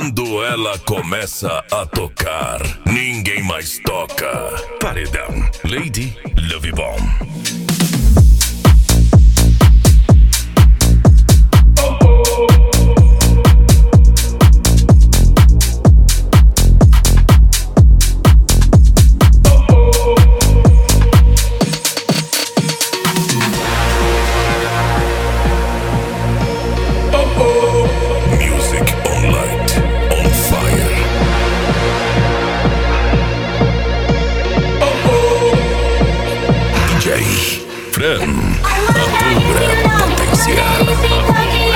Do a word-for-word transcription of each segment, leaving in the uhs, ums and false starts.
Quando ela começa a tocar, ninguém mais toca. Paredão, Lady Love Bomb. Fran, a pura potencial.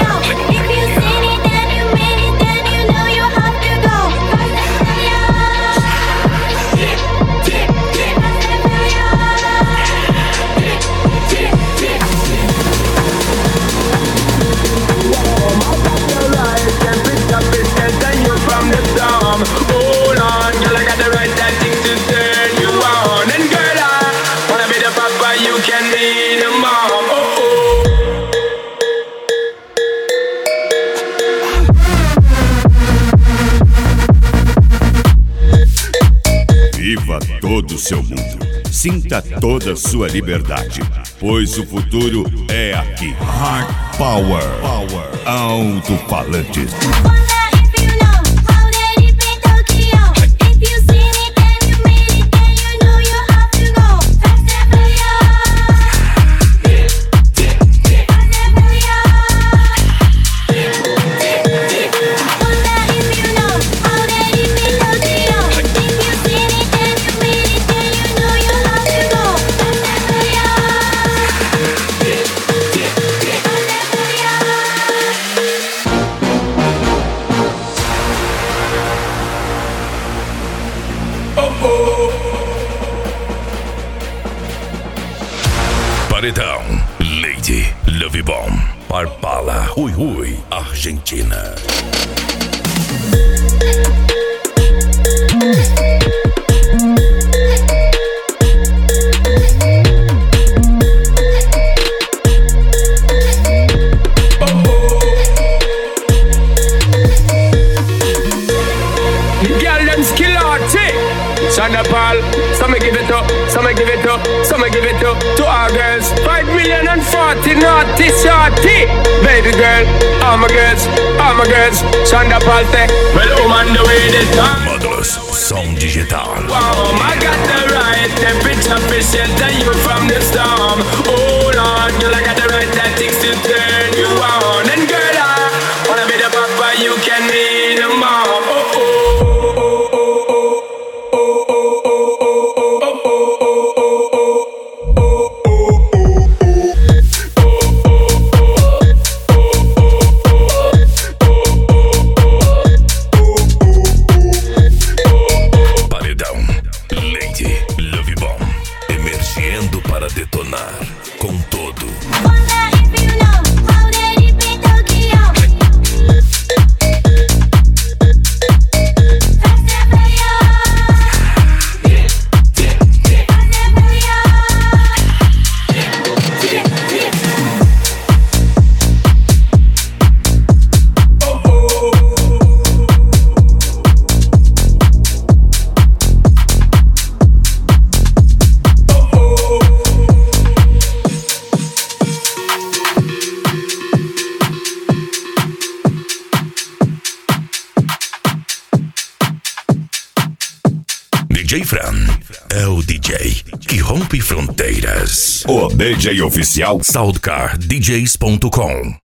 Viva todo o seu mundo. Sinta toda a sua liberdade, pois o futuro é aqui. Hard Power. Power. Alto-falantes. Paredão, Lady Love Bomb. Parpala, Rui Rui, Argentina. Shonda Paul, some give it up, some give it up, some give it up to our girls. Five million and forty naughty shorty. Baby girl, all my girls, all my girls. Shonda Paul say, well, woman, the way they talk. Módulos, som digital. Wow, I got the right temperature to shelter you from the storm. Hold on, girl, I got the right tactics to turn you on. And girl, I wanna be the papa, you can be the mom. Oh, oh. Para detonar com todo. D J Fran é o D J que rompe fronteiras. O D J oficial Soundcar D Js ponto com.